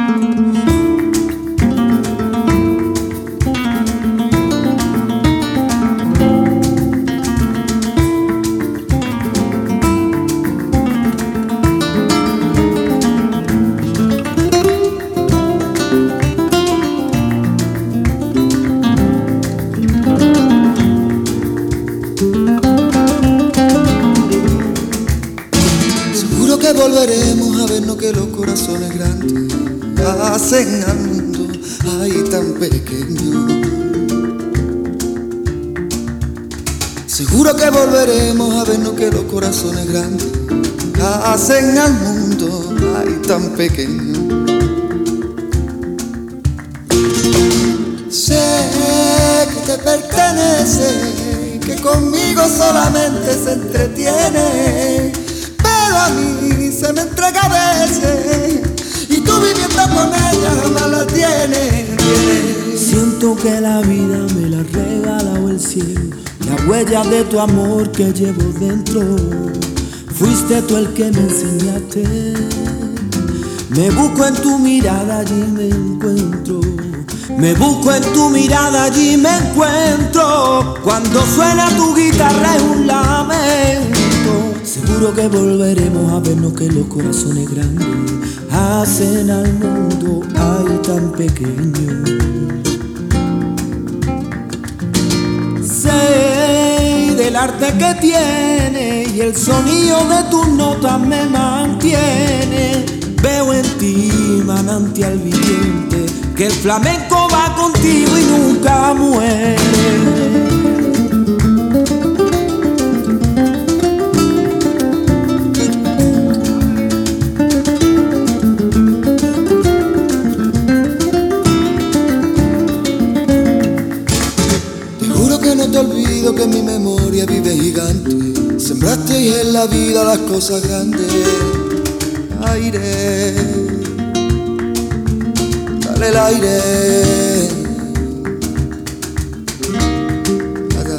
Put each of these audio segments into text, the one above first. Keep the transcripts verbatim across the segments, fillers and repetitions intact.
Que volveremos a vernos, que los corazones grandes hacen al mundo ay tan pequeño. Seguro que volveremos a vernos, que los corazones grandes hacen al mundo ay tan pequeño. Sé que te pertenece, que conmigo solamente se entretiene, pero a mí se me entrega a veces y tú viviendo con ella jamás la tienes. Siento que la vida me la ha regalado el cielo, la huella de tu amor que llevo dentro. Fuiste tú el que me enseñaste, me busco en tu mirada, allí me encuentro. Me busco en tu mirada, allí me encuentro. Cuando suena tu guitarra es un lamento. Seguro que volveremos a vernos, que los corazones grandes hacen al mundo ay tan pequeño. Sé del arte que tiene y el sonido de tus notas me mantiene. Veo en ti manantial viviente, que el flamenco va contigo y nunca muere. No te olvido que en mi memoria vive gigante. Sembraste en la vida las cosas grandes. Aire, dale el aire. Acá.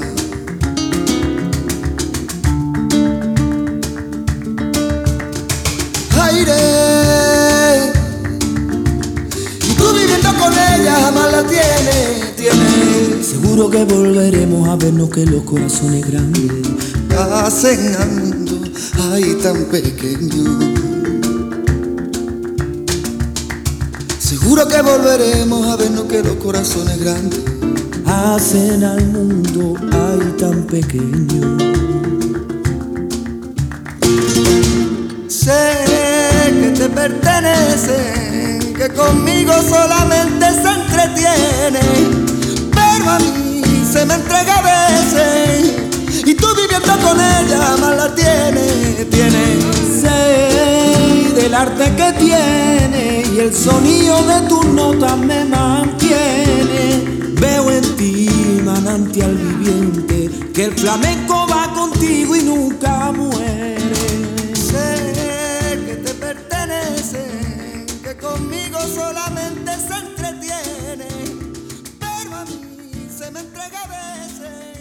Aire, y tú viviendo con ella jamás la tienes, tienes. Seguro que volveremos a vernos, que los corazones grandes hacen al mundo ay tan pequeño. Seguro que volveremos a vernos, que los corazones grandes hacen al mundo ay tan pequeño. Sé que te pertenece, que conmigo solamente se entretiene, pero a mí se me entrega a veces y tú viviendo con ella jamás la tienes, tienes. Sé del arte que tiene y el sonido de tus notas me mantiene. Veo en ti manantial viviente, que el flamenco va contigo y nunca muere. Sé que te pertenece, que conmigo solamente se entretiene, pero a mí se me entrega a veces.